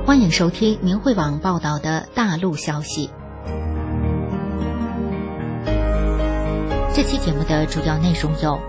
欢迎收听明慧网报道的大陆消息。这期节目的主要内容有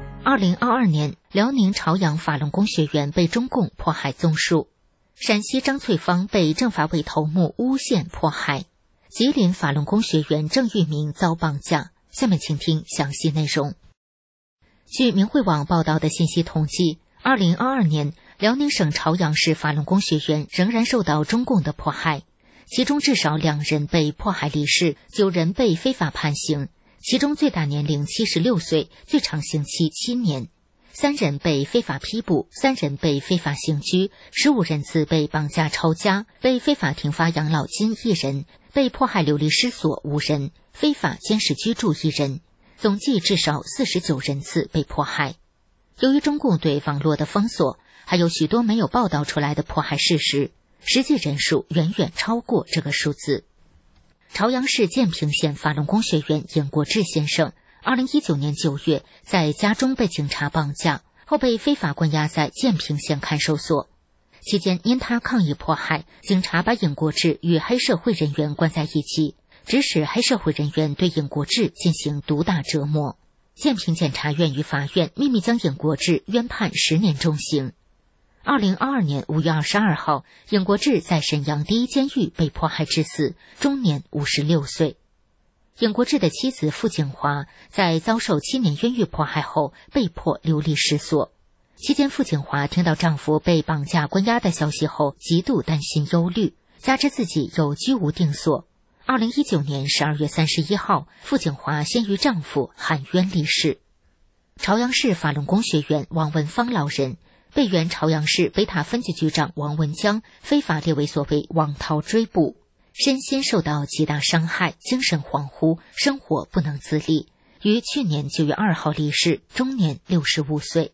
：2022年，辽宁朝阳法轮功学员被中共迫害综述；陕西张翠芳被政法委头目诬陷迫害；吉林法轮功学员郑玉明遭绑架。下面请听详细内容。据明慧网报道的信息统计，2022年，辽宁省朝阳市法轮功学员仍然受到中共的迫害，其中至少2人被迫害离世，9人被非法判刑，其中最大年龄76岁，最长刑期7年；3人被非法批捕，3人被非法刑拘，15人次被绑架抄家，被非法停发养老金1人，被迫害流离失所5人，非法监视居住1人，总计至少49人次被迫害。由于中共对网络的封锁，还有许多没有报道出来的迫害事实，实际人数远远超过这个数字。朝阳市建平县法轮功学员尹国志先生2019年9月在家中被警察绑架，后被非法关押在建平县看守所。期间因他抗议迫害，警察把尹国志与黑社会人员关在一起，指使黑社会人员对尹国志进行毒打折磨。建平检察院与法院秘密将尹国志冤判10年重刑。2022年5月22号，尹国志在沈阳第一监狱被迫害致死，终年56岁。尹国志的妻子傅景华在遭受7年冤狱迫害后，被迫流离失所。期间，傅景华听到丈夫被绑架关押的消息后，极度担心忧虑，加之自己又居无定所。2019年12月31号，傅景华先于丈夫含冤离世。朝阳市法轮功学员王文芳老人被原朝阳市北塔分局局长王文江非法列为所谓网逃追捕，身心受到极大伤害，精神恍惚，生活不能自理，于去年9月2号离世，终年65岁。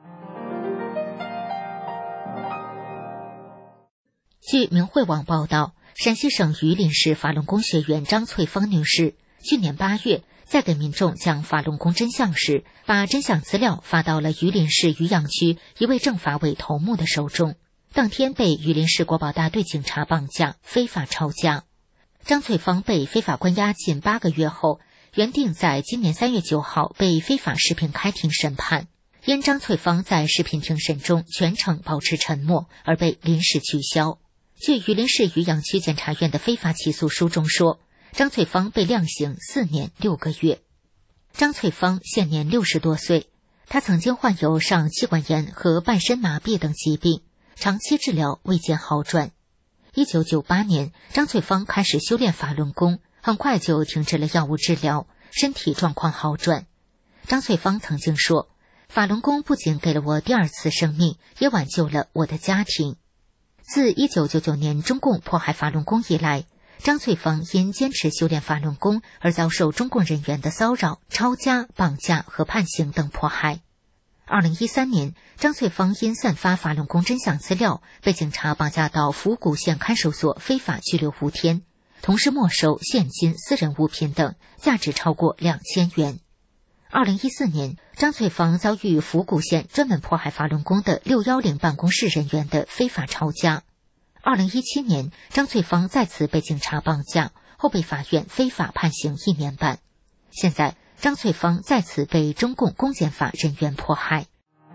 据明慧网报道，陕西省榆林市法轮功学员张翠芳女士去年8月在给民众讲法轮功真相时，把真相资料发到了榆林市渔阳区一位政法委头目的手中，当天被榆林市国保大队警察绑架，非法抄家。张翠芳被非法关押近8个月后，原定在今年3月9号被非法视频开庭审判，因张翠芳在视频庭审中全程保持沉默而被临时取消。据榆林市渔阳区检察院的非法起诉书中说，张翠芳被量刑4年6个月。张翠芳现年60多岁，她曾经患有上气管炎和半身麻痹等疾病，长期治疗未见好转。1998年，张翠芳开始修炼法轮功，很快就停止了药物治疗，身体状况好转。张翠芳曾经说，法轮功不仅给了我第2次生命，也挽救了我的家庭。自1999年中共迫害法轮功以来，张翠芳因坚持修炼法轮功而遭受中共人员的骚扰、抄家、绑架和判刑等迫害。2013年，张翠芳因散发法轮功真相资料，被警察绑架到府谷县看守所非法拘留5天，同时没收现金、私人物品等，价值超过2000元。2014年，张翠芳遭遇府谷县专门迫害法轮功的610办公室人员的非法抄家。2017年，张翠芳再次被警察绑架，后被法院非法判刑1年半。现在，张翠芳再次被中共公检法人员迫害。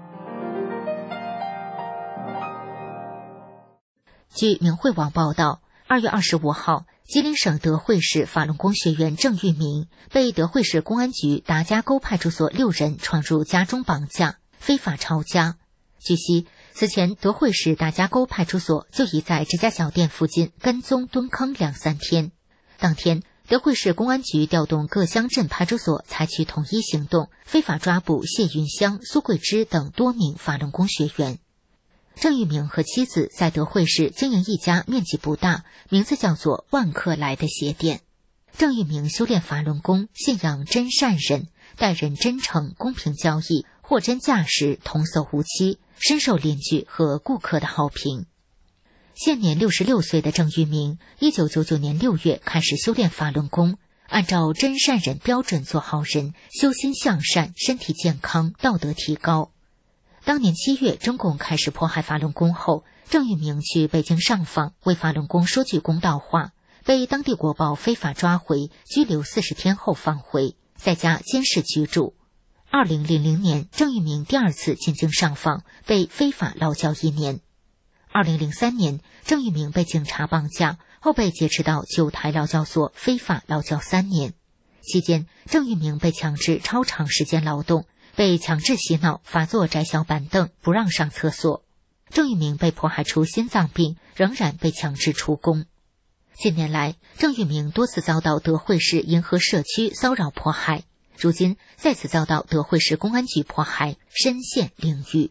据明慧网报道，2月25号，吉林省德惠市法轮功学员郑玉明被德惠市公安局达家沟派出所6人闯入家中绑架，非法抄家。据悉，此前德惠市达家沟派出所就已在这家小店附近跟踪蹲坑2-3天。当天，德惠市公安局调动各乡镇派出所采取统一行动，非法抓捕谢云香、苏桂芝等多名法轮功学员。郑玉明和妻子在德惠市经营一家面积不大，名字叫做万客来的鞋店。郑玉明修炼法轮功，信仰真善忍，待人真诚，公平交易，货真价实，童叟无欺，深受邻居和顾客的好评。现年66岁的郑玉明，1999年6月开始修炼法轮功，按照真善忍标准做好人，修心向善，身体健康，道德提高。 当年7月，中共开始迫害法轮功后，郑玉明去北京上访，为法轮功说句公道话，被当地国报非法抓回，拘留40天后放回，在家监视居住。2000年，郑玉明第2次进京上访，被非法劳教1年。2003年，郑玉明被警察绑架，后被劫持到9台劳教所非法劳教3年。期间，郑玉明被强制超长时间劳动，被强制洗脑、罚坐窄小板凳，不让上厕所。郑玉明被迫害出心脏病，仍然被强制出宫。近年来，郑玉明多次遭到德惠市银河社区骚扰迫害，如今再次遭到德惠市公安局迫害，身陷囹圄。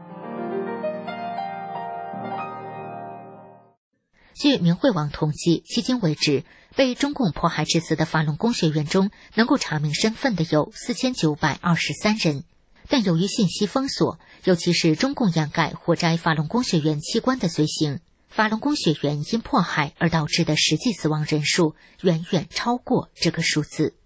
据明慧网统计，迄今为止，被中共迫害致死的法轮功学员中，能够查明身份的有4923人。但由于信息封锁，尤其是中共掩盖活摘法轮功学员器官的罪行，法轮功学员因迫害而导致的实际死亡人数远远超过这个数字。